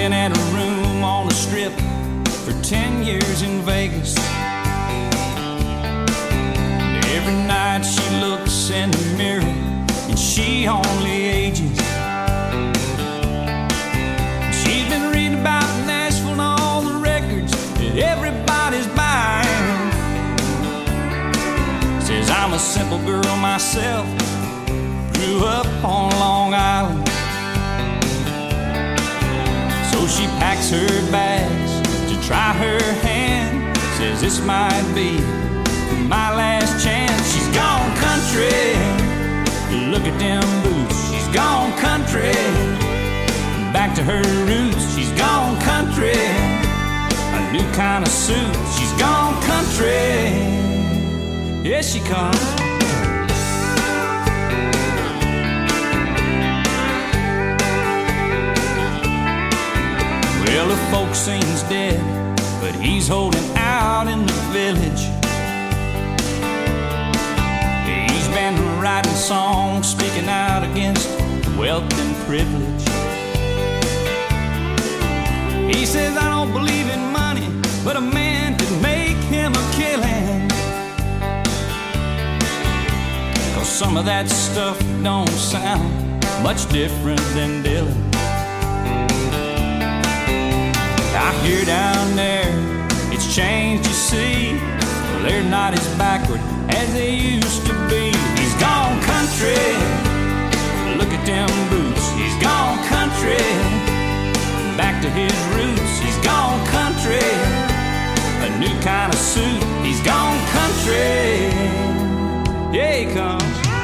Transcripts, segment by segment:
been at a room on the strip for 10 years in Vegas. And every night she looks in the mirror and she only ages. She's been reading about Nashville and all the records that everybody's buying. Says I'm a simple girl myself, grew up on Long Island. So she packs her bags to try her hand. Says this might be my last chance. She's gone country, look at them boots. She's gone country, back to her roots. She's gone country, a new kind of suit. She's gone country, here she comes. Well, the folk scene's dead, but he's holding out in the village. He's been writing songs, speaking out against wealth and privilege. He says, I don't believe in money, but a man can make him a killing. 'Cause some of that stuff don't sound much different than Dylan. I hear down there, it's changed, you see. Well, they're not as backward as they used to be. He's gone country, look at them boots. He's gone country, back to his roots. He's gone country, a new kind of suit. He's gone country, yeah, he comes.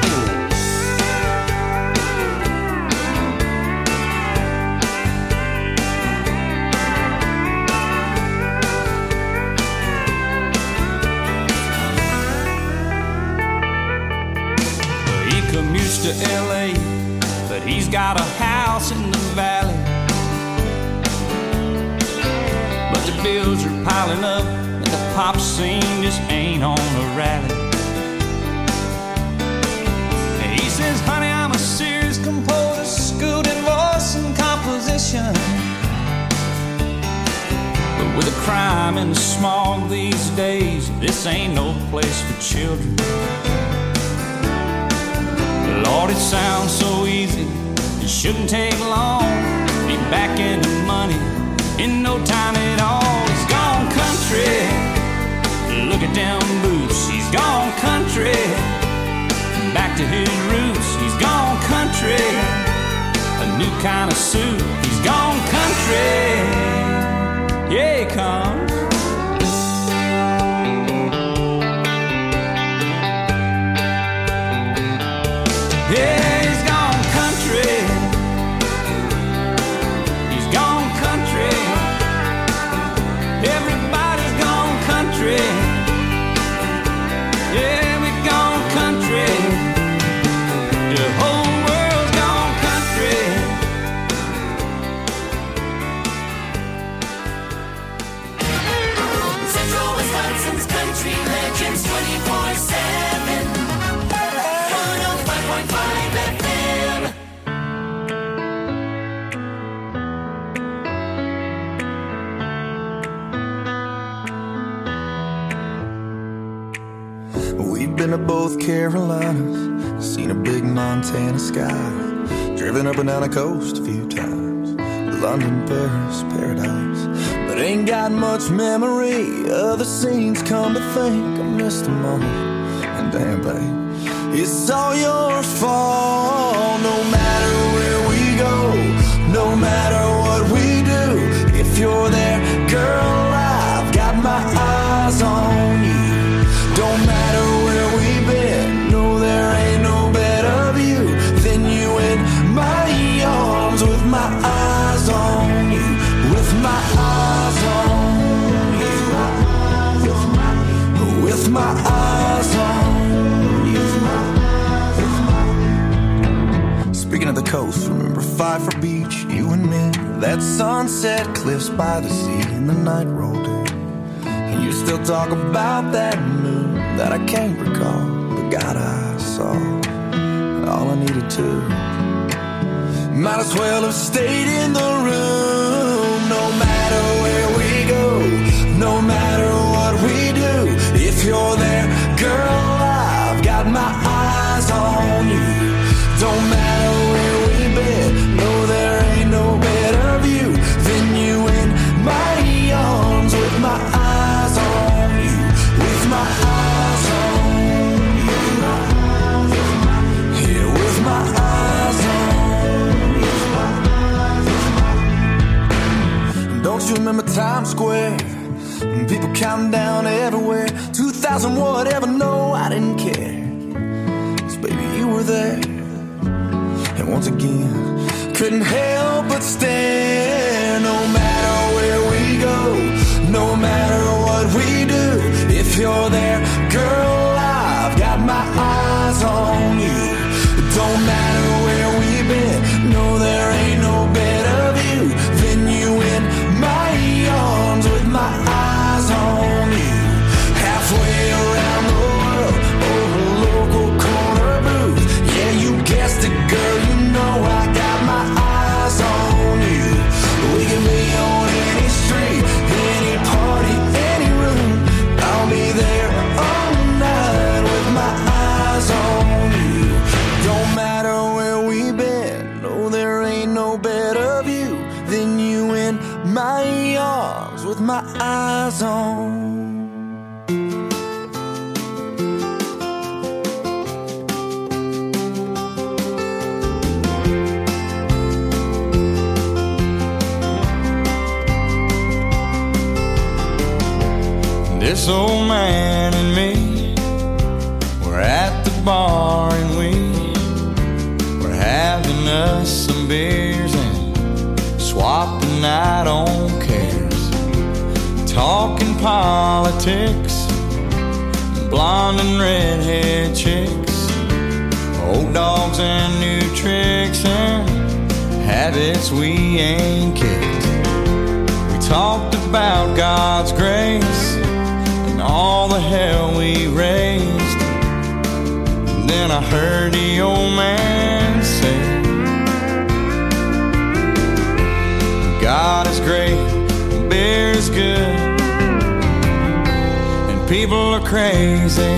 Commutes to LA, but he's got a house in the valley. But the bills are piling up and the pop scene just ain't on a rally. And he says, honey, I'm a serious composer, schooled in voice and composition. But with the crime and the smog these days, this ain't no place for children. Lord, it sounds so easy, it shouldn't take long. Be back in the money in no time at all. He's gone country, look at them boots. He's gone country, back to his roots. He's gone country, a new kind of suit. He's gone country, yeah, he comes. Yeah, he's gone country. He's gone country. Everybody's gone country. Yeah, we've gone country. The whole world's gone country. Central Wisconsin's country legends 24/7. 105.5 FM. We've been to both Carolinas, seen a big Montana sky, driven up and down the coast a few times, London, Paris, paradise, but ain't got much memory of the scenes. Come to think, I missed them all, and damn, babe, it's all your fault. No matter where we go, no matter what we do, if you're there, girl, I've got my eyes on you. Don't matter where we've been, no, there ain't no better view than you in my arms, with my eyes on you, with my eyes on you, with my eyes on you. Speaking of the coast, remember Pfeiffer Beach, you and me, that sunset cliffs by the sea, and the night rolled in, and you still talk about that moon that I can't recall, but God, I saw all I needed to. Might as well have stayed in the room girl, I've got my eyes on you. Don't matter where we've been, no, there ain't no better view than you in my arms with my eyes on you, with my eyes on you, yeah, with my eyes on you. Don't you remember Times Square? People counting down everywhere, 2,000 whatever, no, I didn't care, 'cause baby, you were there. And once again, couldn't help but stare. No matter where we go, no matter what we do, if you're there, girl, I've got my eyes on you. Don't matter where we've been, no, there ain't no better view than you in my arms with my eyes on you. Halfway around the world, over a local corner booth. Yeah, you guessed it, girl, you know I got my eyes on you. We can be on any street, any party, any room. I'll be there all night with my eyes on you. Don't matter where we've been, no, there ain't no better view than you in my arms with my eyes on. This old man and me were at the bar and we were having us some beers and swapping out on cares, talking politics, blonde and redhead chicks, old dogs and new tricks and habits we ain't kicked. We talked about God's grace, all the hell we raised. And then I heard the old man say, God is great, beer is good, and people are crazy.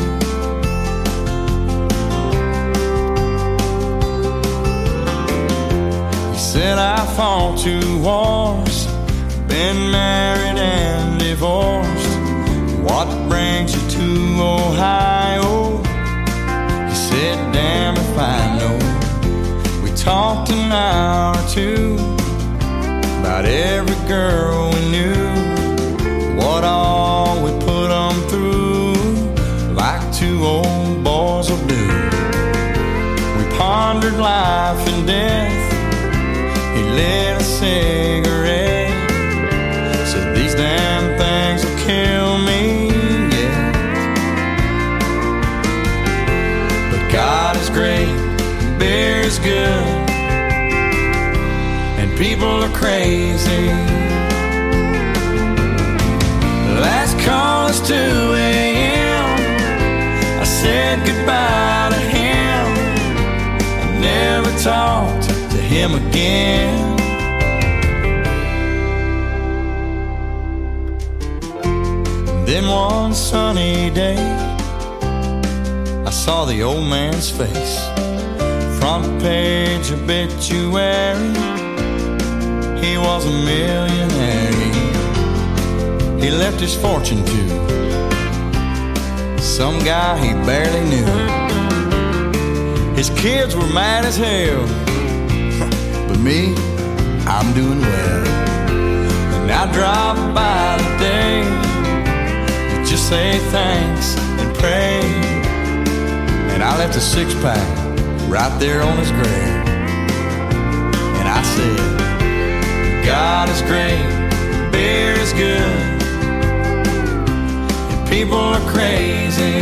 He said I fought 2 wars, been married and divorced. What brings you to Ohio? He said, damn if I know. We talked an hour or 2 about every girl we knew, what all we put them through, like 2 old boys will do. We pondered life and death. He lit a cigarette, said these damn things will kill me. God is great, beer is good, and people are crazy. Last call is 2 a.m. I said goodbye to him. I never talked to him again. Then one sunny day, I saw the old man's face, front page obituary. He was a millionaire. He left his fortune to some guy he barely knew. His kids were mad as hell, but me, I'm doing well. And I drop by today to just say thanks and pray. And I left a 6-pack right there on his grave. And I said, God is great, beer is good, and people are crazy.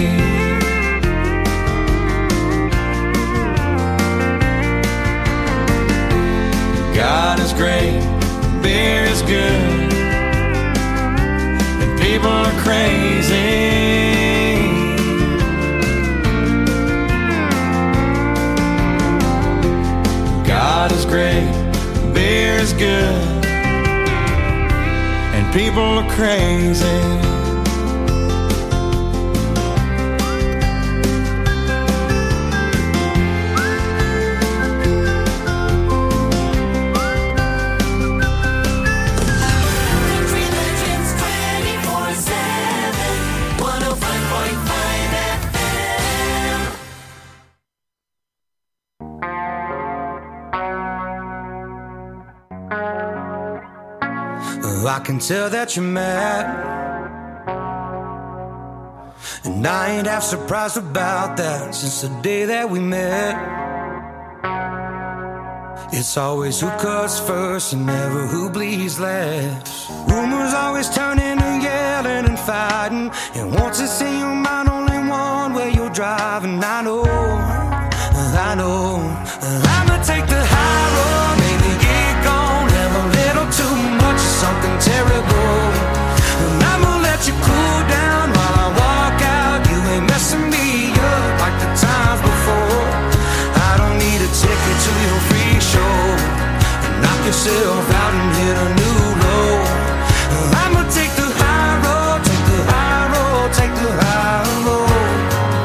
God is great, beer is good, and people are crazy. God is great, beer is good, and people are crazy. I can tell that you're mad, and I ain't half surprised about that. Since the day that we met, it's always who cuts first and never who bleeds last. Rumors always turn into yelling and fighting, and once it's in your mind, only one way you're driving. I know I'ma take the high road, maybe get gone, have a little too much of something terrible, and I'ma let you cool down while I walk out. You ain't messing me up like the times before. I don't need a ticket to your free show. Knock yourself out and hit a new low. I'ma take the high road, take the high road, take the high road.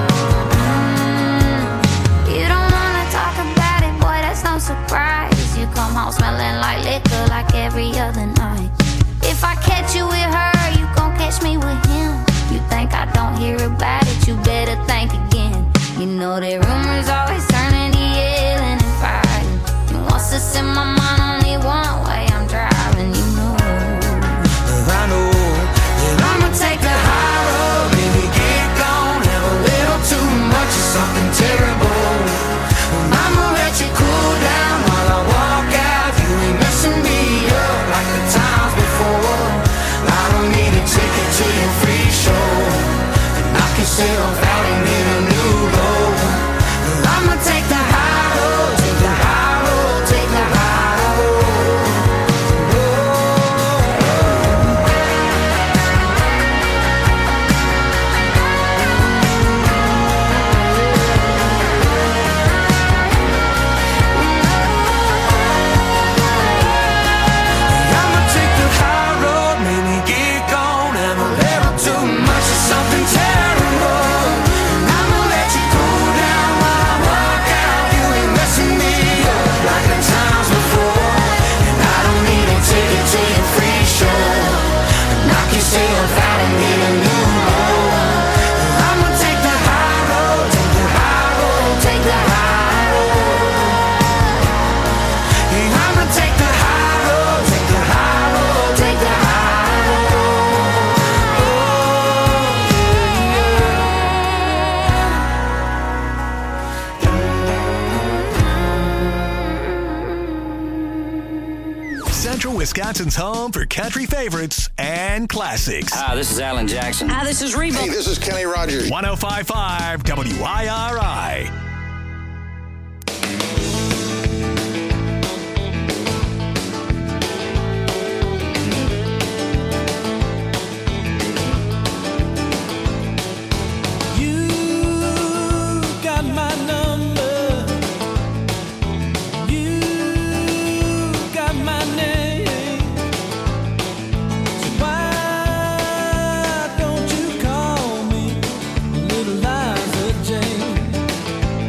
You don't wanna talk about it, boy, that's no surprise. You come home smelling like liquor like every other night. If I catch you with her, you gon' catch me with him. You think I don't hear about it, you better think again. You know that rumors always turn into yelling and fighting, and once it's in my mind, only one way I'm driving. You know I know that I'ma take the high road, baby, get gone, have a little too much of something terrible. I'ma let you cool down while I walk out. You ain't messing me up like the times before. I don't need a ticket to your free show. Knock yourself out and hit a new low. I'ma take the high road, take the high road, take the high road. I'ma take the high road, maybe get gone, have a little too much of something terrible. I'ma let you cool down while I walk out. You ain't messing me up like the times before, and I don't need a ticket to your free show. Knock yourself out and hit a new low. I'ma take the high road, take the high road, take the high road. Yeah, I'ma take the high road, take the high road, take the high Central Wisconsin's home for country favorites and classics. Hi, this is Alan Jackson. Hi, this is Reba. Hey, this is Kenny Rogers. 105.5 WIRI. You got my number. You got my name. So why don't you call me Little Liza Jane?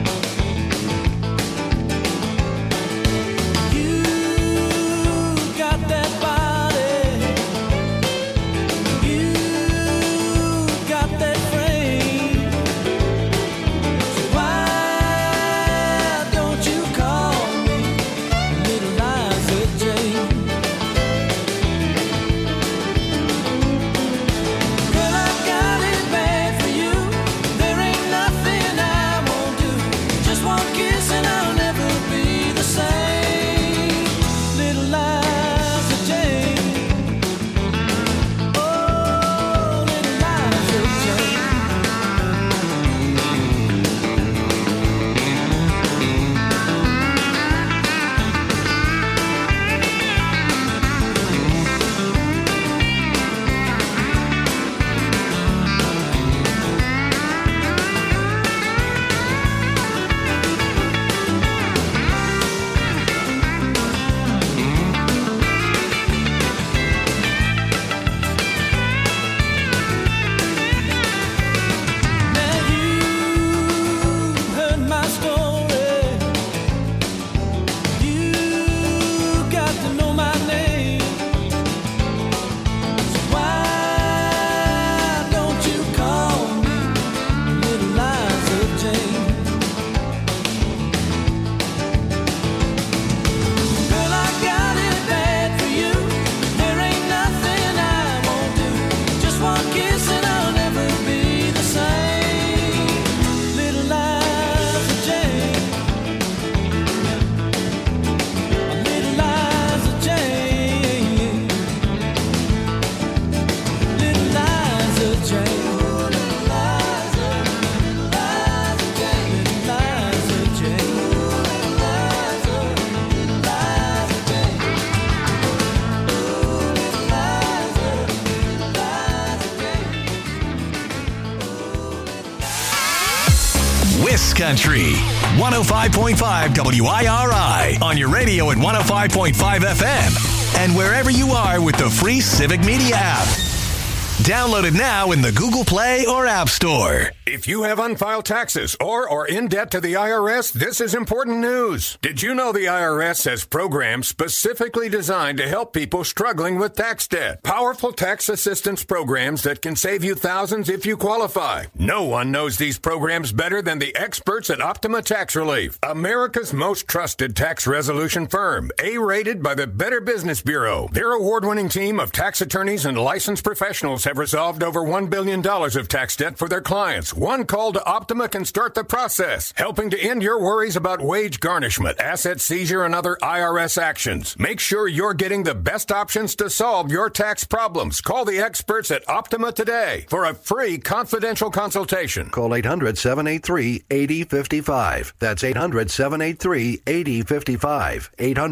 Kiss Country. 105.5 WIRI on your radio at 105.5 FM and wherever you are with the free Civic Media app. Download it now in the Google Play or App Store. If you have unfiled taxes or are in debt to the IRS, this is important news. Did you know the IRS has programs specifically designed to help people struggling with tax debt? Powerful tax assistance programs that can save you thousands if you qualify. No one knows these programs better than the experts at Optima Tax Relief, America's most trusted tax resolution firm, A-rated by the Better Business Bureau. Their award-winning team of tax attorneys and licensed professionals have resolved over $1 billion of tax debt for their clients. One call to Optima can start the process, helping to end your worries about wage garnishment, asset seizure, and other IRS actions. Make sure you're getting the best options to solve your tax problems. Call the experts at Optima today for a free confidential consultation. Call 800-783-8055. That's 800-783-8055.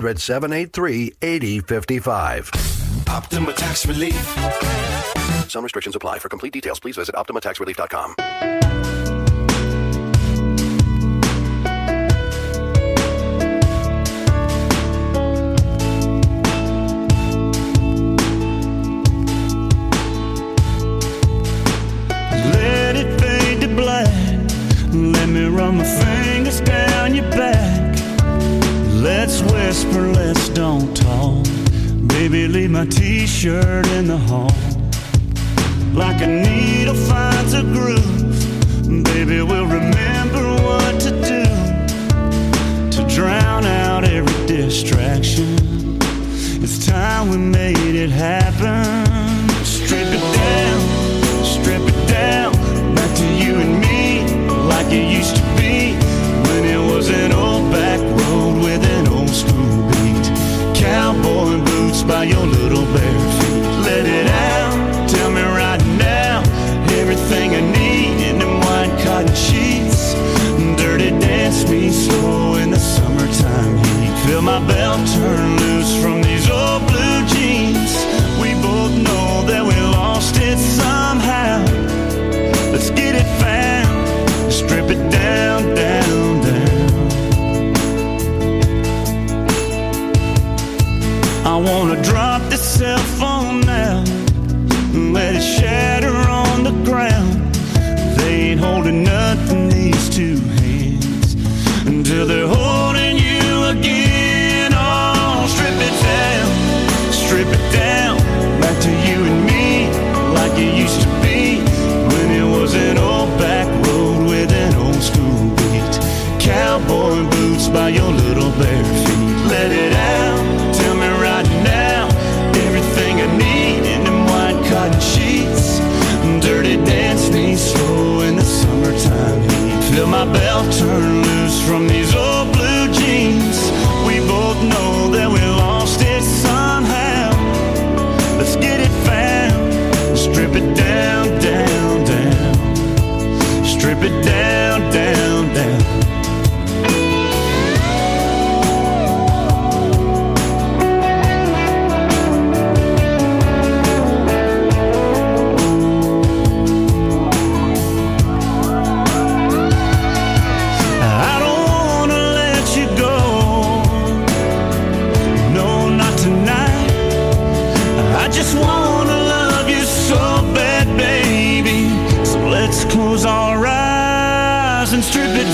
800-783-8055. Optima Tax Relief. Some restrictions apply. For complete details, please visit OptimaTaxRelief.com. Let it fade to black. Let me run my fingers down your back. Let's whisper, let's don't talk. Baby, leave my t-shirt in the hall. Like a needle finds a groove, baby, we'll remember what to do to drown out every distraction. It's time we made it happen. Strip it down, back to you and me, like it used to be when it was an old back road with an old school beat. Cowboy boots by your little bare feet. Let it out, tell me right now, everything I need in them white cotton sheets. Dirty dance me slow in the summertime heat. Feel my belt turn loose from these old blue jeans. We both know that we lost it somehow. Let's get it found, strip it down, down, down. I wanna drop this cell phone now, let it shatter on the ground. They ain't holding nothing, these two hands, until they're holding you again. Oh, strip it down, back to you and me, like it used to be when it was an old back road with an old school beat. Cowboy boots by your little bare feet. Let it out, tell me right now, everything I need in them white cotton sheets. Dirty dance me slow in the summertime heat. Feel my belt turn loose from these old blue jeans. We both know that we lost it somehow. Let's get it found, strip it down, down, down. Strip it down, down, down. Close our eyes and strip it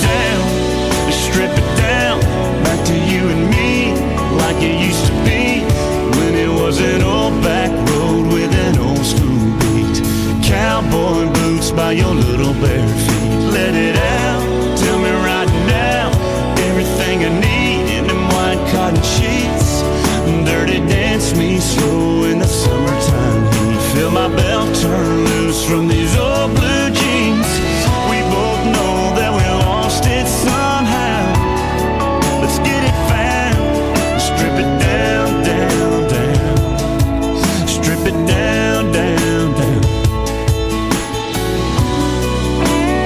down, back to you and me, like it used to be when it was an old back road with an old school beat. Cowboy boots by your little bare feet. Let it out, tell me right now, everything I need in them white cotton sheets. Dirty dance me slow in the summertime heat. Feel my belt turn loose from these old blue jeans. We both know that we lost it somehow. Let's get it found, strip it down, down, down. Strip it down, down, down.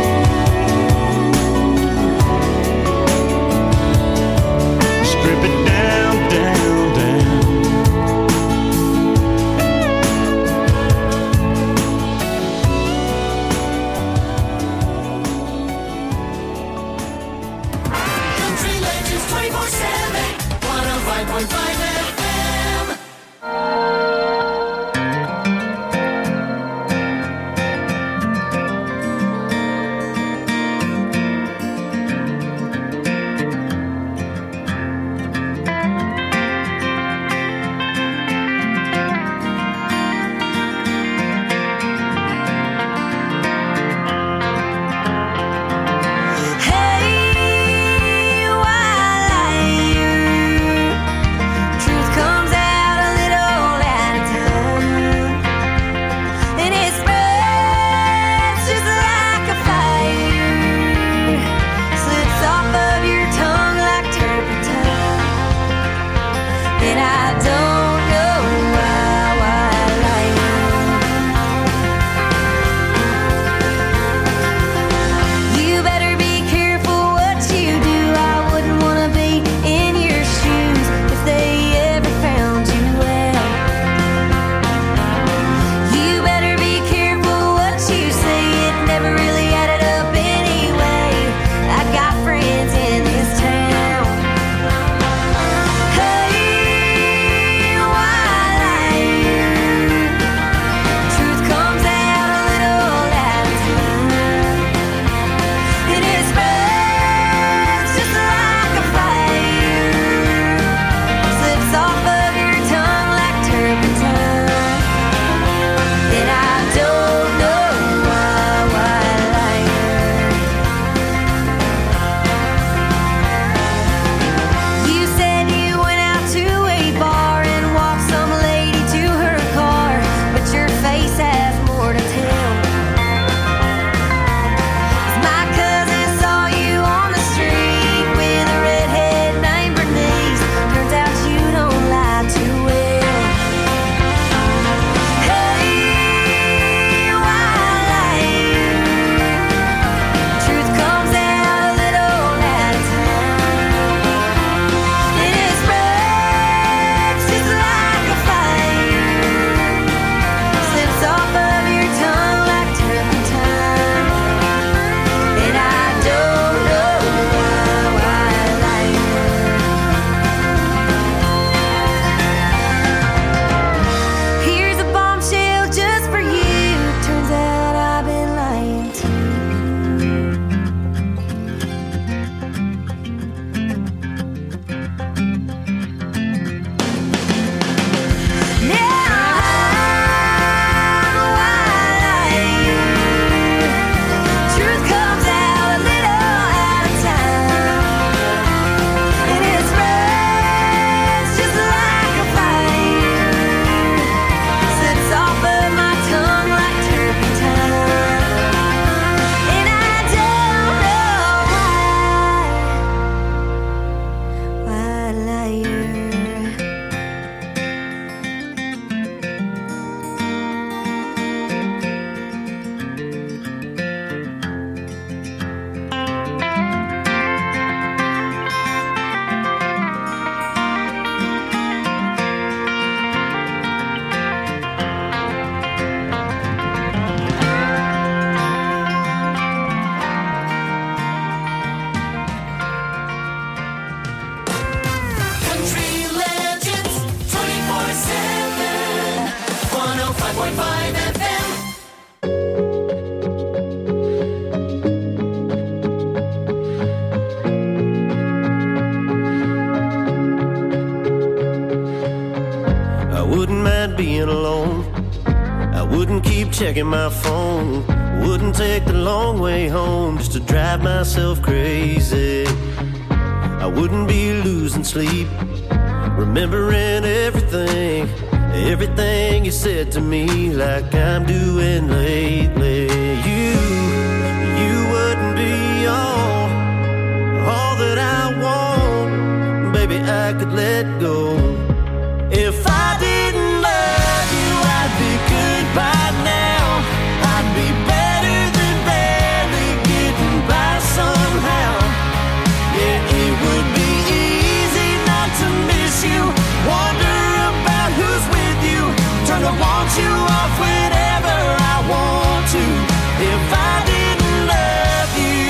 wouldn't keep checking my phone, wouldn't take the long way home just to drive myself crazy. I wouldn't be losing sleep, remembering everything you said to me, like I'm doing lately. You wouldn't be all that I want. Baby, I could let go. If I didn't love you, I'd be good by now. I'd be better than barely getting by somehow. Yeah, it would be easy not to miss you, wonder about who's with you, turn to want you off whenever I want to. If I didn't love you,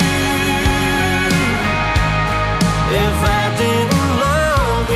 if I didn't love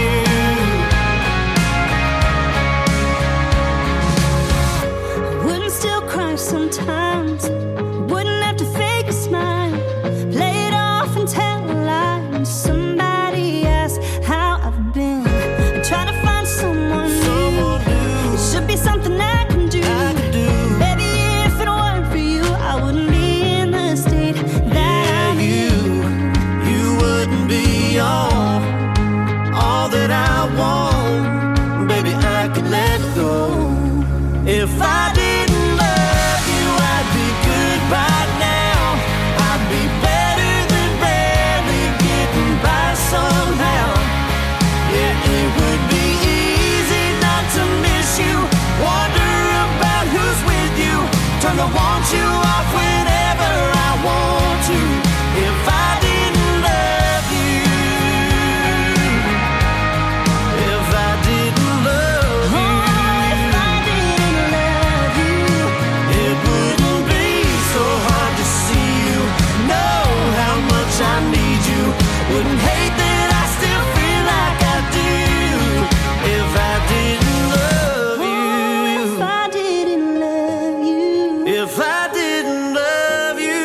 you, I wouldn't still cry sometimes, wouldn't have to fake a smile, play it off and tell a lie when somebody asks how I've been. I'm trying to find someone new. It should be something I can do. Baby, if it weren't for you, I wouldn't be in the state that I'm in. You wouldn't be all that I want. Baby, I could let go. If I didn't love you, I'd be good by now. I'd be better than barely getting by somehow. Yeah, it would be easy not to miss you, wonder about who's with you, turn to want you off whenever I want to. If I didn't love you, if I didn't love you, If I didn't love you, it wouldn't be so hard to see you, know how much I need you, wouldn't hate that I still feel like I do. If I didn't love you, if I didn't love you, if I didn't love you,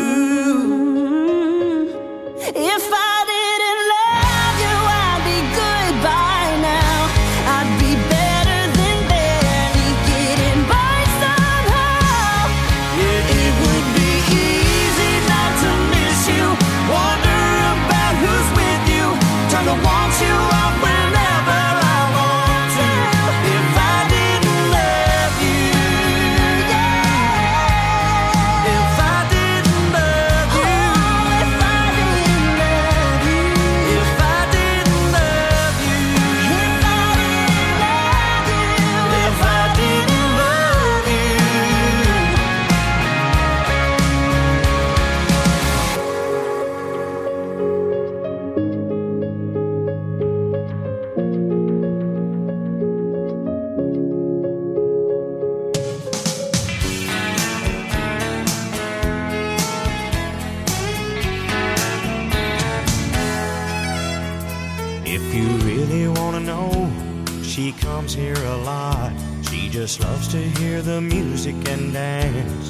if I didn't love you, I'd be good by now. I'd be better than barely getting by somehow. yeah, it would be easy not to miss you, wonder about who's with you, turn to want you off whenever I want to. If I didn't love you, if I didn't love you, If I didn't love you, if I didn't love you, if I didn't love you. If you really want to know, she comes here a lot. She just loves to hear the music and dance.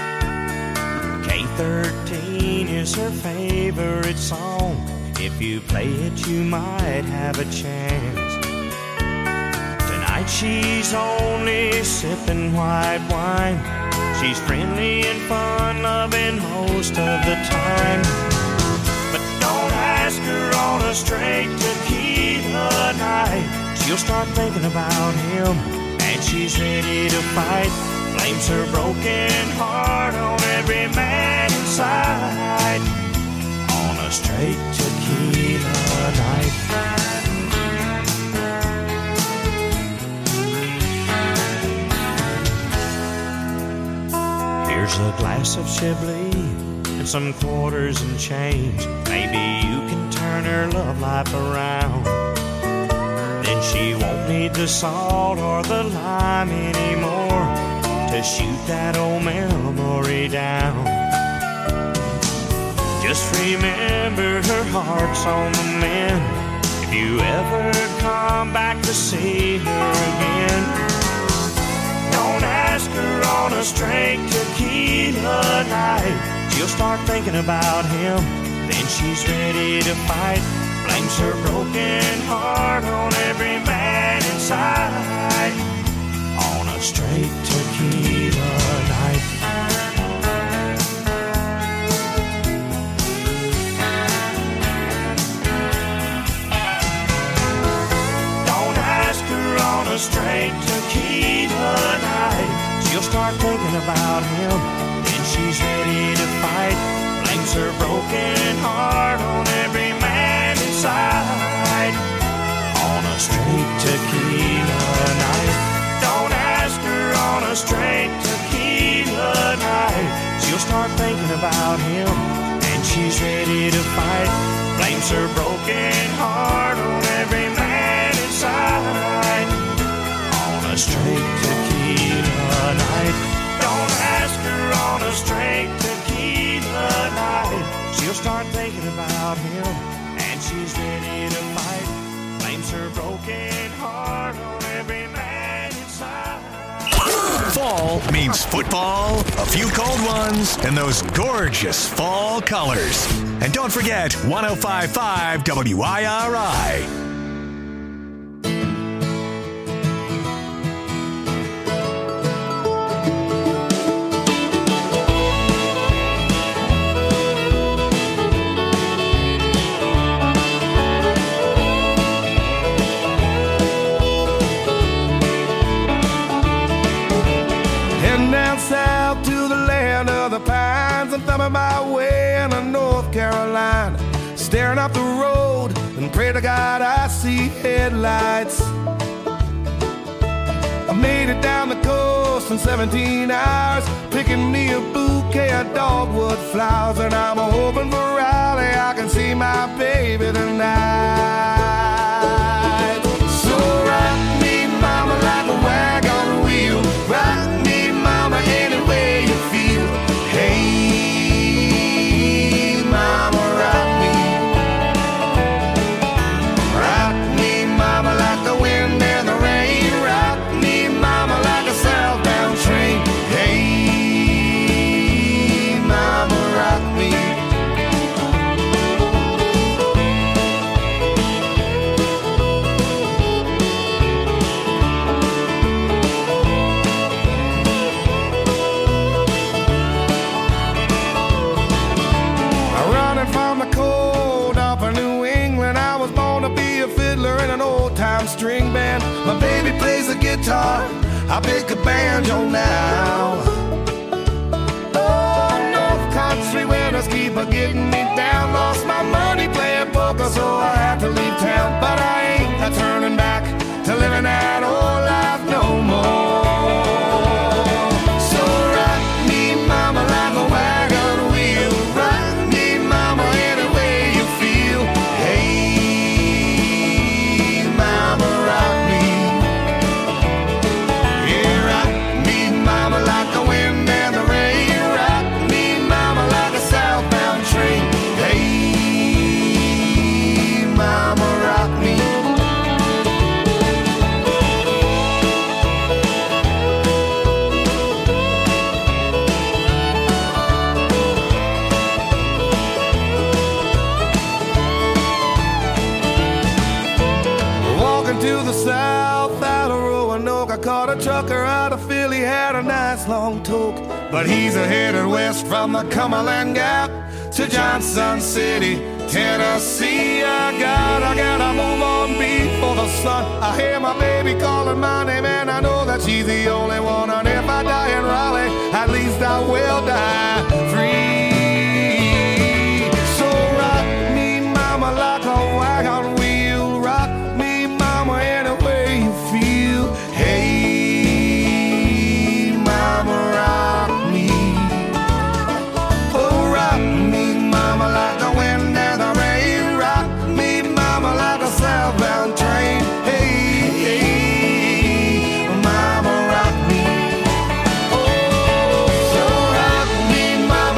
K13 is her favorite song. If you play it, you might have a chance. Tonight she's only sipping white wine. She's friendly and fun loving most of the time. But don't ask her on a straight tequila night. She'll start thinking about him, and she's ready to fight. Blames her broken heart on every man inside. On a straight tequila night. Here's a glass of Chablis and some quarters and change. Maybe you can turn her love life around. Then she won't need the salt or the lime anymore to shoot that old memory down. Just remember her heart's on the mend. If you ever come back to see her again, don't ask her on a straight tequila night. She'll start thinking about him, then she's ready to fight. Blames her broken heart on every man inside. On a a straight tequila night. Don't ask her on a straight tequila night. She'll start thinking about him, and she's ready to fight. Blames her broken heart on every man inside. On a straight tequila night. Don't ask her on a straight tequila night. She'll start thinking about him, and she's ready to fight. Blames her broken heart on every man inside. On a straight tequila night. Don't ask her on a straight tequila night. She'll start thinking about him, and she's ready to fight. Blames her broken heart on every man inside. Fall means football, a few cold ones, and those gorgeous fall colors. And don't forget 105.5 WIRI. South to the land of the pines, I'm thumbing my way into North Carolina, staring up the road and pray to God I see headlights. I made it down the coast in 17 hours, picking me a bouquet of dogwood flowers, and I'm hoping for Raleigh I can see my baby tonight. So rock me, mama, like a wagon wheel. Rock me, mama, any way you feel. Hey, mama, rock me. Rock me, mama, like the wind and the rain. Rock me, mama, like a southbound train. Hey, mama, rock me. From the cold up in New England, I was born to be a fiddler in an old-time string band. My baby plays the guitar, I pick a banjo now. Oh, North Country winters keep a getting me down. Lost my money playing poker, so I had to leave town. But I ain't turning back to living that old life no more. So rock me, mama, like a wagon wheel. Rock me, mama, any way you feel. Hey, mama, rock me. Yeah, rock me, mama, like the wind and the rain. Rock me, mama, like a southbound train. Hey, mama, rock me. To the south out of Roanoke, I caught a trucker out of Philly, had a nice long toke, but he's headed west from the Cumberland Gap to Johnson City, Tennessee. I gotta move on before the sun. I hear my baby calling my name, and I know that she's the only one. And if I die in Raleigh, at least I will die free. So rock me, mama, like a wagon wheel. Rock me, mama, any way you feel. Hey, mama, rock me. Oh, rock me, mama, like the wind and the rain. Rock me, mama, like a southbound train. Hey, hey, mama, rock me. Oh, so rock me, mama.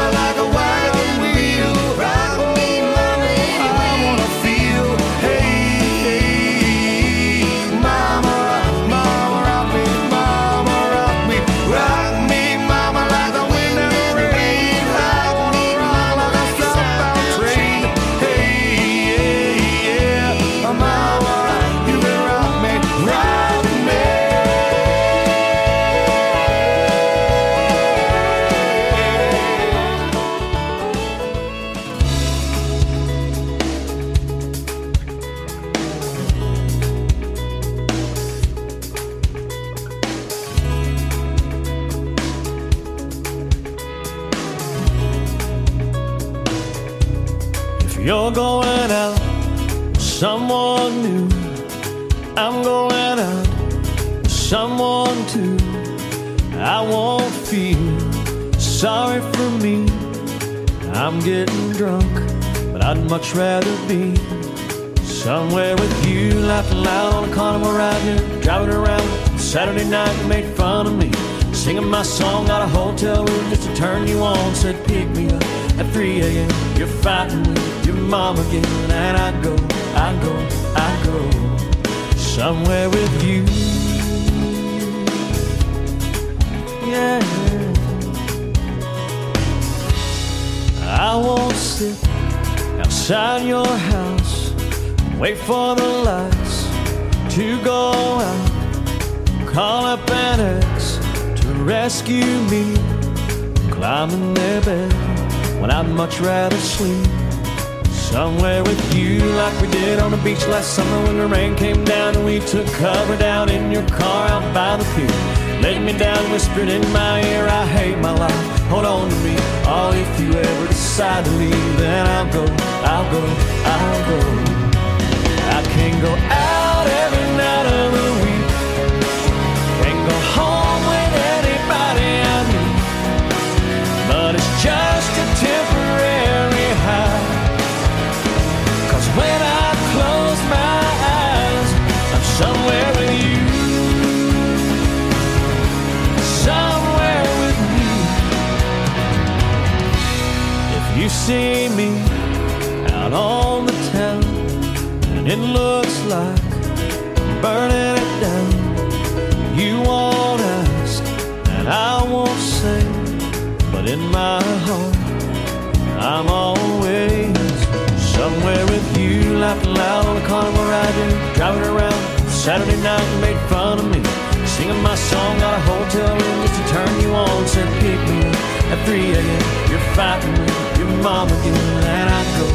You're going out with someone new. I'm going out with someone too. I won't feel sorry for me. I'm getting drunk, but I'd much rather be somewhere with you, laughing loud on a carnival ride here, driving around Saturday night. You made fun of me, singing my song out of a hotel room just to turn you on. Said pick me up at 3 a.m. You're fighting with your mom again, and I go somewhere with you. Yeah, I won't sit outside your house, wait for the lights to go out, call up an ex to rescue me, climbing their bed when I'd much rather sleep somewhere with you, like we did on the beach last summer when the rain came down and we took cover down in your car out by the pier. Laid me down, whispered in my ear, I hate my life, hold on to me. Oh, if you ever decide to leave, then I'll go. I can't go out every night of the week, can't go home with anybody I meet, but it's just a temporary high, 'cause when I close my eyes, I'm somewhere with you, somewhere with you. If you see me out on the town and it looks like I'm burning it down, you won't ask and I won't say, but in my heart I'm always somewhere with you, laughing loud on a carnival ride, driving around Saturday night. You made fun of me, singing my song out of a hotel room just to turn you on. Said pick me up at 3 a.m. You're fighting with your mom again, and I go.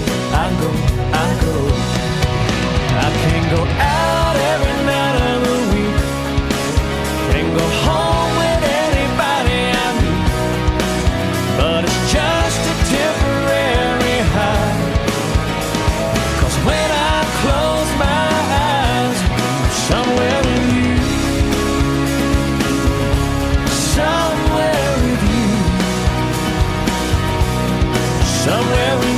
I can't go out every night of the week, can't go home with anybody I meet, but it's just a temporary high, 'cause when I close my eyes, I'm somewhere with you, somewhere with you, somewhere with you.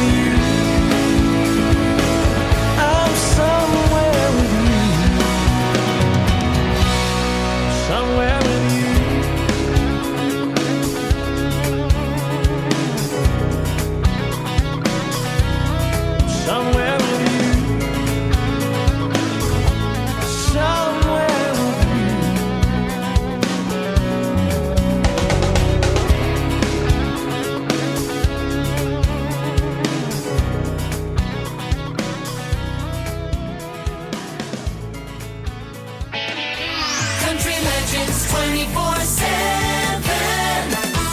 I'm somewhere with you, somewhere with you. Somewhere with you, somewhere with you. Country Legends 24/7.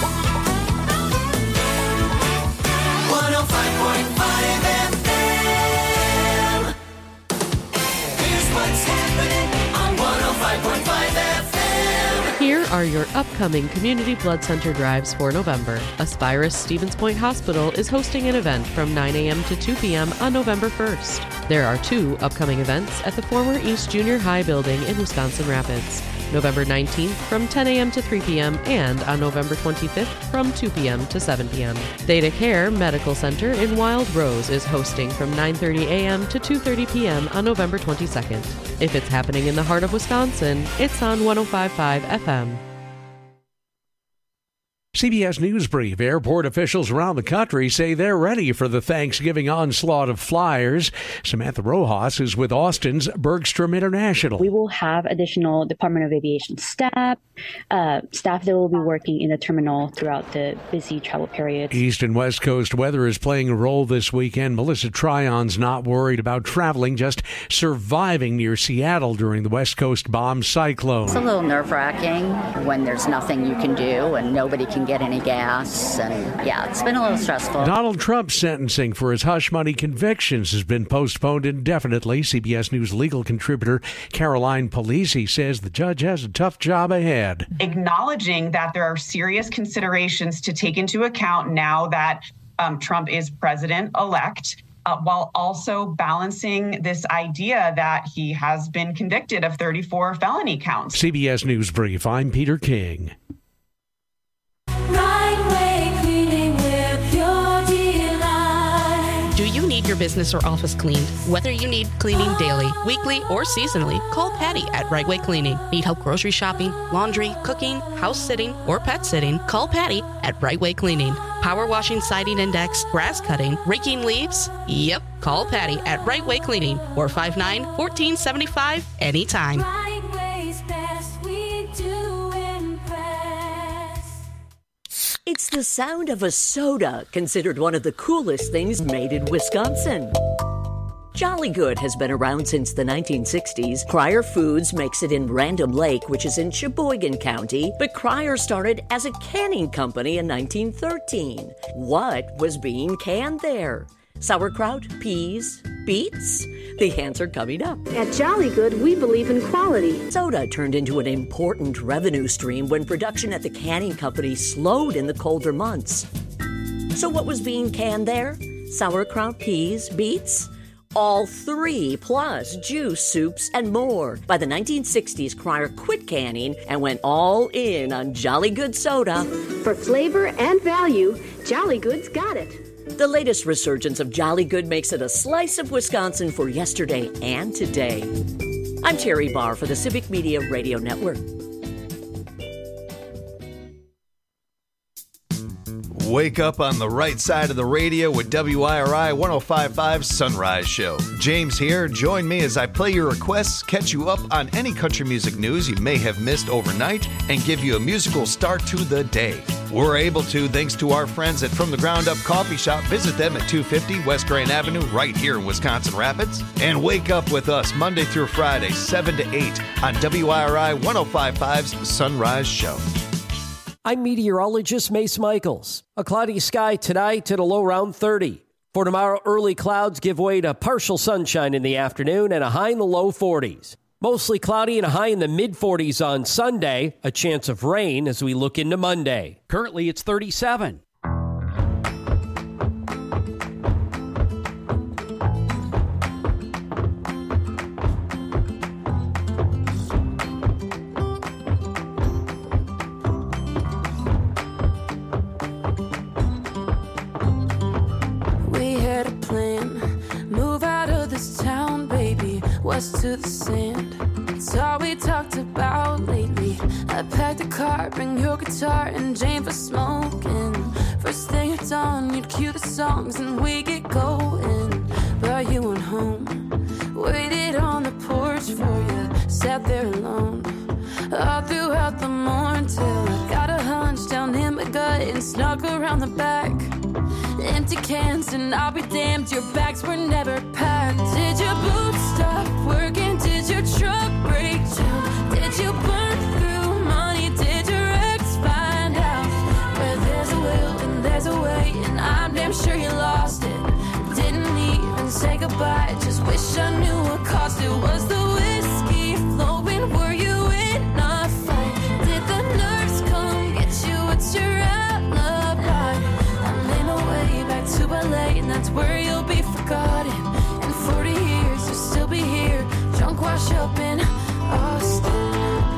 105.5 FM. Here's what's happening on 105.5 FM. Here are your upcoming community blood center drives for November. Aspirus Stevens Point Hospital is hosting an event from 9 a.m. to 2 p.m. on November 1st. There are 2 upcoming events at the former East Junior High building in Wisconsin Rapids. November 19th from 10 a.m. to 3 p.m. and on November 25th from 2 p.m. to 7 p.m. Theta Care Medical Center in Wild Rose is hosting from 9:30 a.m. to 2:30 p.m. on November 22nd. If it's happening in the heart of Wisconsin, it's on 105.5 FM. CBS News Brief. Airport officials around the country say they're ready for the Thanksgiving onslaught of flyers. Samantha Rojas is with Austin's Bergstrom International. We will have additional Department of Aviation staff that will be working in the terminal throughout the busy travel period. East and West Coast weather is playing a role this weekend. Melissa Tryon's not worried about traveling, just surviving near Seattle during the West Coast bomb cyclone. It's a little nerve-wracking when there's nothing you can do and nobody can get any gas, and it's been a little stressful. Donald Trump's sentencing for his hush money convictions has been postponed indefinitely. CBS News legal contributor Caroline Polisi says the judge has a tough job ahead. Acknowledging that there are serious considerations to take into account now that Trump is president-elect, while also balancing this idea that he has been convicted of 34 felony counts. CBS News Brief, I'm Peter King. Do you need your business or office cleaned? Whether you need cleaning daily, weekly, or seasonally, call Patty at Right Way Cleaning. Need help grocery shopping, laundry, cooking, house sitting, or pet sitting? Call Patty at Right Way Cleaning. Power washing, siding index, grass cutting, raking leaves? Yep, call Patty at Right Way Cleaning, 459-1475, anytime. It's the sound of a soda, considered one of the coolest things made in Wisconsin. Jolly Good has been around since the 1960s. Cryer Foods makes it in Random Lake, which is in Sheboygan County, but Cryer started as a canning company in 1913. What was being canned there? Sauerkraut, peas, beets? The answer coming up. At Jolly Good, we believe in quality. Soda turned into an important revenue stream when production at the canning company slowed in the colder months. So what was being canned there? Sauerkraut, peas, beets? All three, plus juice, soups, and more. By the 1960s, Cryer quit canning and went all in on Jolly Good soda. For flavor and value, Jolly Good's got it. The latest resurgence of Jolly Good makes it a slice of Wisconsin for yesterday and today. I'm Terry Barr for the Civic Media Radio Network. Wake up on the right side of the radio with WIRI 105.5's Sunrise Show. James here. Join me as I play your requests, catch you up on any country music news you may have missed overnight, and give you a musical start to the day. We're able to thanks to our friends at From the Ground Up Coffee Shop. Visit them at 250 West Grand Avenue right here in Wisconsin Rapids. And wake up with us Monday through Friday, 7 to 8 on WIRI 105.5's Sunrise Show. I'm meteorologist Mace Michaels. A cloudy sky tonight at a low around 30. For tomorrow, early clouds give way to partial sunshine in the afternoon and a high in the low 40s. Mostly cloudy and a high in the mid-40s on Sunday. A chance of rain as we look into Monday. Currently, it's 37. West to the sand, it's all we talked about lately. I packed a car, bring your guitar and Jane for smoking. First thing at dawn, you'd cue the songs and we get going. But you went home, waited on the porch for you, sat there alone all throughout the morning till I got a hunch down in my gut and snuck around the back. Empty cans and I'll be damned, your bags were never packed. Did your boots stop working? Did your truck break down? Did you burn through money? Did your ex find out? Where there's a will and there's a way, and I'm damn sure you lost it. Didn't even say goodbye, just wish I knew what cost it. Was the whiskey flowing? Were you in a fight? Did the nurse come get you? What's your alibi? I'm in a way back to LA, and that's where you'll be forgotten. In 40 years, you'll still be here, drunk, wash up in Austin.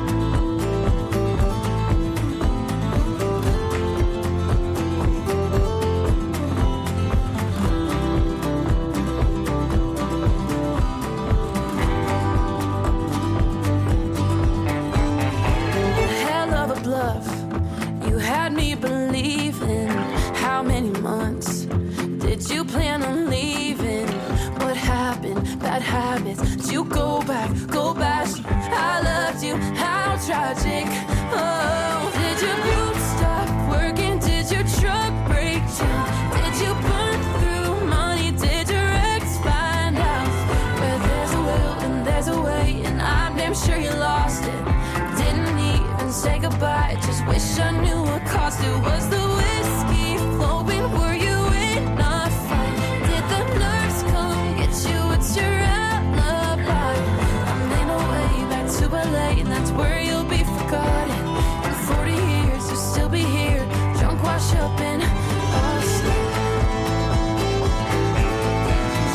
Hell of a bluff, you had me believing. How many months did you plan on leaving? What happened? Bad habits. Did you go back? Go back. I loved you. How tragic. Oh, did your boots stop working? Did your truck break down? Did you burn through money? Did your ex find out? Where there's a will and there's a way, and I'm damn sure you lost it. Didn't even say goodbye. Just wish I knew what cost it. Was the whiskey flowing? Were you in a fight? Did the nurse come get you? What's your alibi? I'm in a way back to LA, and that's where you'll be forgotten. In 40 years, you'll still be here, drunk, wash up in Austin.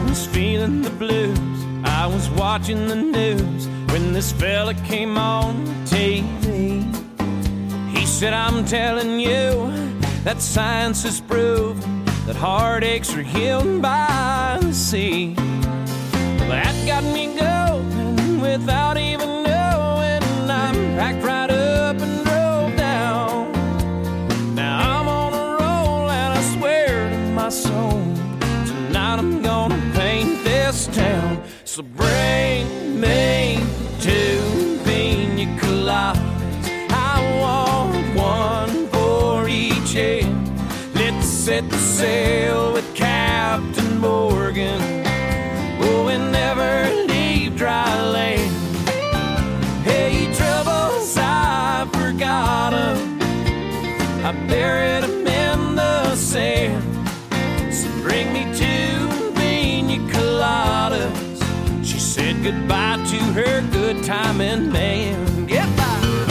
was feeling the blues. I was watching the news when this fella came on TV. He said, I'm telling you that science has proven that heartaches are healed by the sea. Well, that got me going without even knowing. I packed right up and drove down. Now I'm on a roll and I swear to my soul, tonight I'm gonna paint this town. So bring me 2 pina coladas. I want one for each head. Let's set the sail with Captain Morgan. Oh, and never leave dry land. Hey, troubles, I forgot 'em. I buried 'em in the sand. So bring me 2 pina coladas. She said goodbye to her good timing man. Goodbye.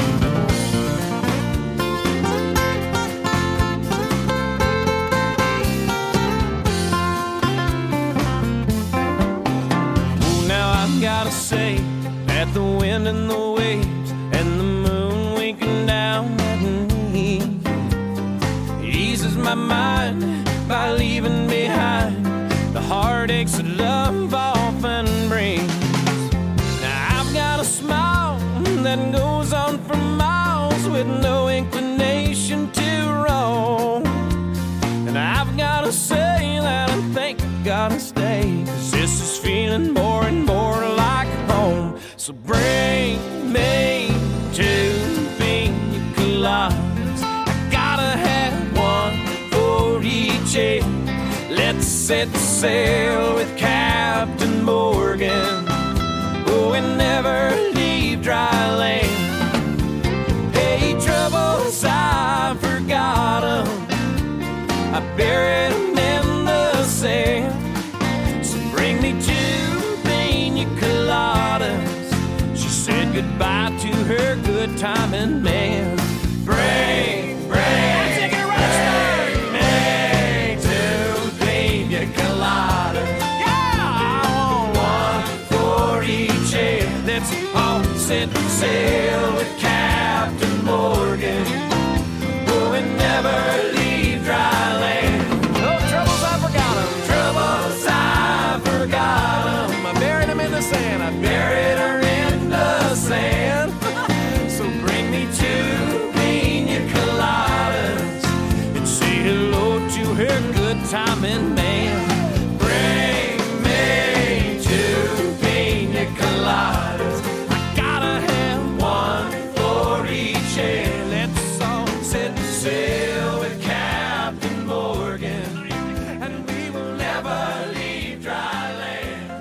Oh, now I've gotta say that the wind and the waves and the moon winking down at me eases my mind by leaving behind the heartaches that love often brings. Now I've got a smile that goes on for miles with no inclination to roam. And I've got to say that I think I gotta stay, 'cause this is feeling more and more like home. So bring me 2 pina coladas. I gotta have one for each head. Let's set sail with Captain Morgan. Oh, and never leave dry land. Hey, troubles, I forgot 'em. I buried 'em in the sand. So bring me 2 pina coladas. She said goodbye to her good timing man. Bring set sail with Captain Morgan. Oh, and never leave dry land. No troubles, I forgot 'em. Troubles, I forgot 'em. I buried 'em in the sand. I buried her in the sand. So bring me 2 pina coladas and say hello to her good timing man. Bring me 2 pina coladas. Let's all set sail with Captain Morgan, and we will never leave dry land.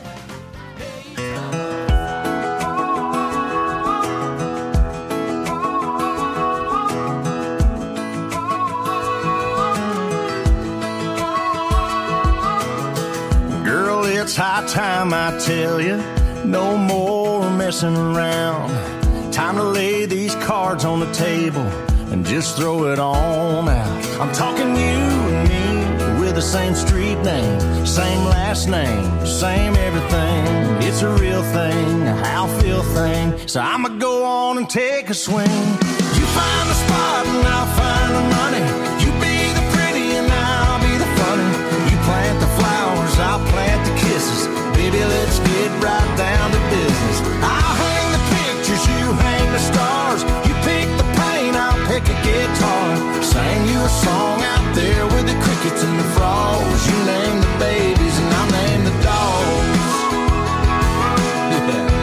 Girl, it's high time I tell you, no more messing around. Time to lay these cards on the table and just throw it on out. I'm talking you and me with the same street name, same last name, same everything. It's a real thing, a how feel thing. So I'ma go on and take a swing. You find the spot and I'll find the money. You be the pretty and I'll be the funny. You plant the flowers, I'll plant the kisses. Baby, let's get right down to business. I'll hang the pictures, you hang the stars. You pick the paint, I'll pick a guitar. Sing you a song out there with the crickets and the frogs. You name the babies and I'll name the dogs. Yeah.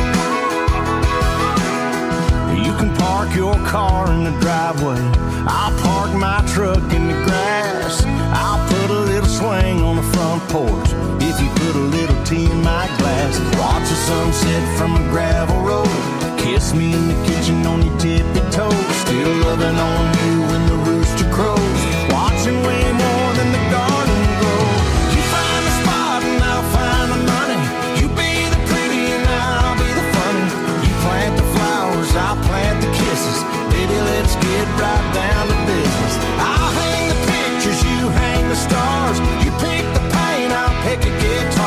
You can park your car in the driveway. I'll park my truck in the grass. I'll put a little swing on the front porch if you put a little tea in my glass. Watch the sunset from a gravel road. Kiss me in the kitchen on your tippy toes. Still loving on you when the rooster crows. Watching way more than the garden grow. You find the spot and I'll find the money. You be the pretty and I'll be the funny. You plant the flowers, I'll plant the kisses. Baby, let's get right down to business. I'll hang the pictures, you hang the stars. You pick the paint, I'll pick a guitar.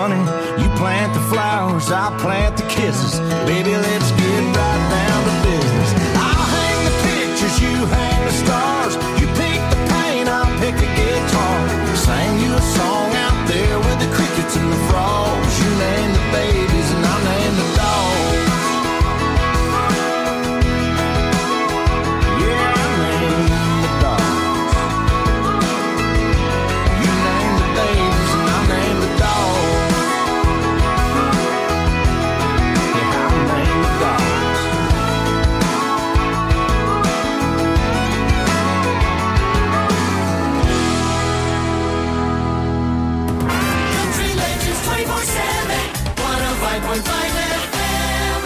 honey. You plant the flowers, I'll plant the kisses. Baby, let's get right down to business. I'll hang the pictures, you hang the stars. You pick the paint, I'll pick the guitar. Sing you a song out there with the crickets and the frogs. You name the babies and I'll name the dogs. Yeah, I'll name the dogs. You name the babies and I'll name the dogs. Yeah, I'll name the dogs. Country Legends 24/7, 105.5 FM.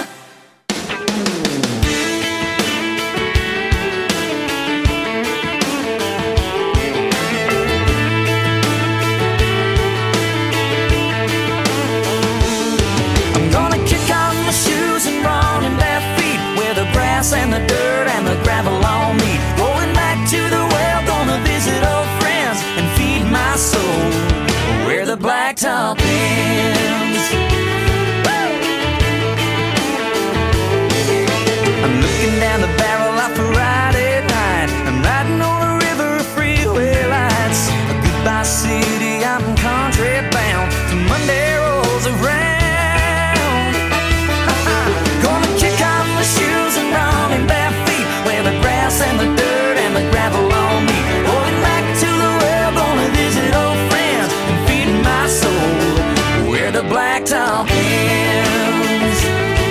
I'm gonna kick off my shoes and run in bare feet where the grass and the dirt and the gravel all meet. Going back to the well, gonna visit old friends and feed my soul where the blacktop ends. I'm looking down the barrel of a Friday night. I'm riding on a river of freeway lights. A goodbye city, I'm country bound. till Monday rolls around. Gonna kick off my shoes and run in bare feet where the grass and the dirt and the gravel all meet. Going back to the well, gonna visit old friends and feed my soul where the blacktop ends.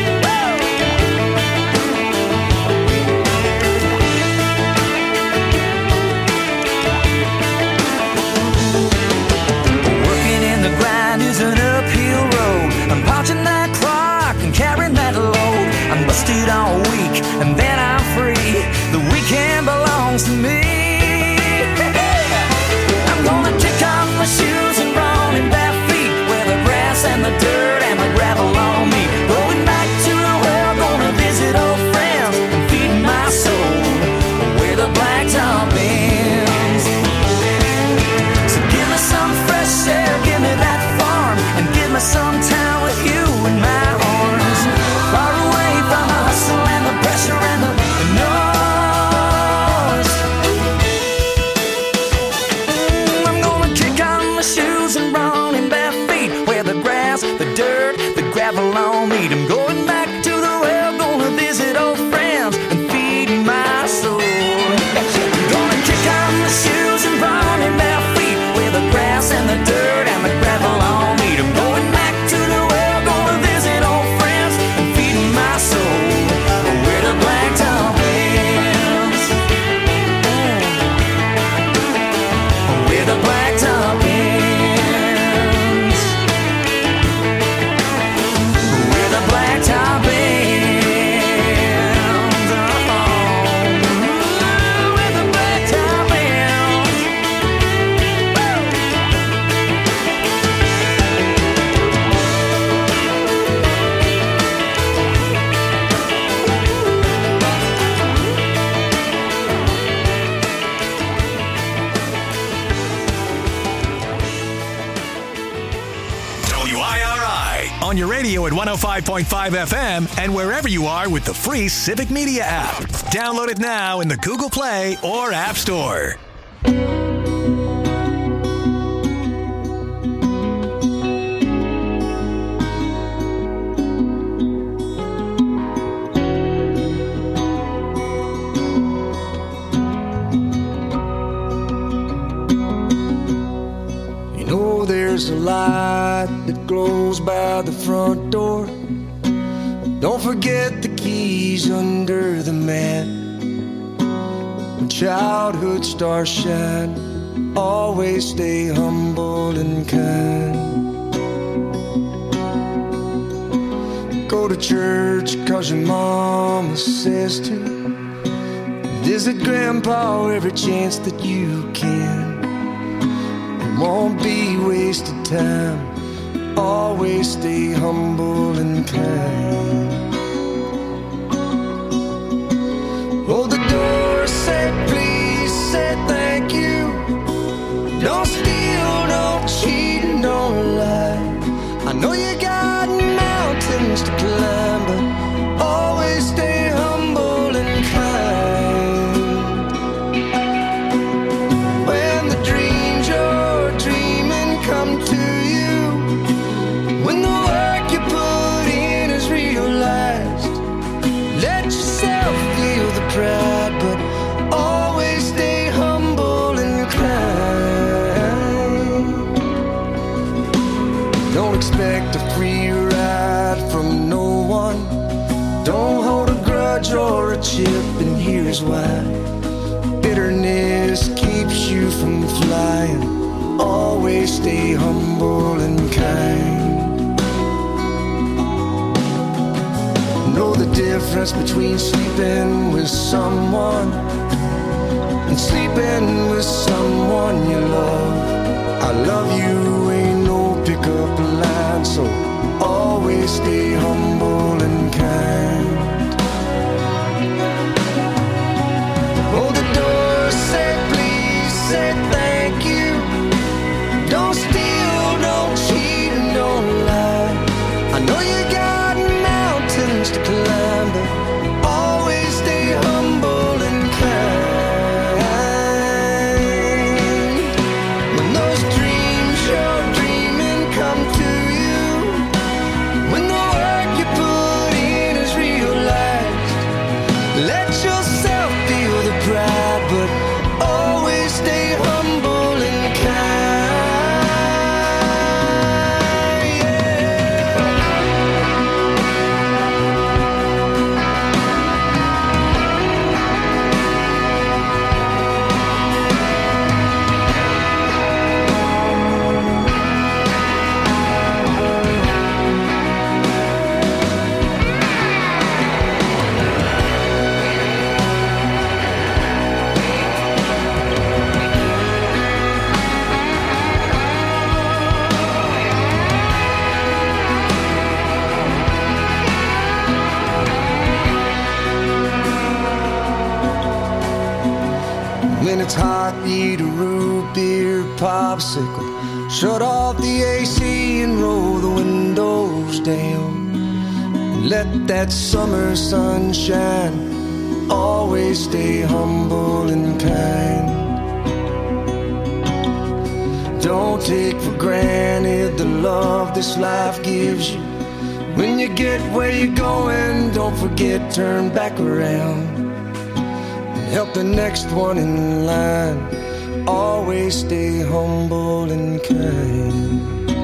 Working in the grind is an uphill road. I'm punching that clock and carrying that load. I'm busted all week and then I'm free. The weekend belongs to me. I'm gonna kick off my shoes and run in bare feet where the grass and the dirt and the gravel on me. Going back to the well, gonna visit old friends and feed my soul where the blacktop ends. So give me some fresh air, give me that farm, and give me some time with you in my arms. Far away from the hustle and the pressure and the noise. I'm gonna kick on my shoes and run in bare feet where the grass, the dirt, the gravel all meet. I'm going back to the well, gonna visit old friends and feed my soul. I'm gonna kick on my shoes and run in bare feet where the grass and the dirt and the gravel all meet. I'm going back to the well, gonna visit old friends and feed my soul where the blacktop ends. Where the blacktop ends. Where the blacktop ends. Where the blacktop ends. WIRI on your radio at 105.5 FM and wherever you are with the free Civic Media app. Download it now in the Google Play or App Store. You know there's a light that glows by the front door. Don't forget the keys under the mat. When childhood stars shine, always stay humble and kind. Go to church 'cause your mama says to. Visit grandpa every chance that you can. It won't be wasted time. Always stay humble and kind. Hold the door, say please, say thank you. Don't steal, don't cheat, and don't lie. know you got mountains to climb, but always stay humble and kind. When the dreams you're dreaming come to you, when the work you put in is realized, let yourself feel the pride, but always stay humble and kind. Don't expect a free ride from no one. Don't hold a grudge or a chip, and here's why. Bitterness keeps you from flying. Always stay humble and kind. Know the difference between sleeping with someone and sleeping with someone you love. I love you ain't no pickup line, so always stay humble and kind. Hold the door, say please, say thank you. Don't steal, don't cheat, and don't lie. I know you got mountains to climb, but always stay humble and kind. When those dreams you're dreaming come to you, when the work you put in is realized, let yourself feel the pride, but always stay humble and kind. When it's hot, eat a root beer popsicle. Shut off the AC and roll the windows down. Let that summer sun shine. Always stay humble and kind. Don't take for granted the love this life gives you. When you get where you're going, don't forget, turn back around. Help the next one in line. Always stay humble and kind.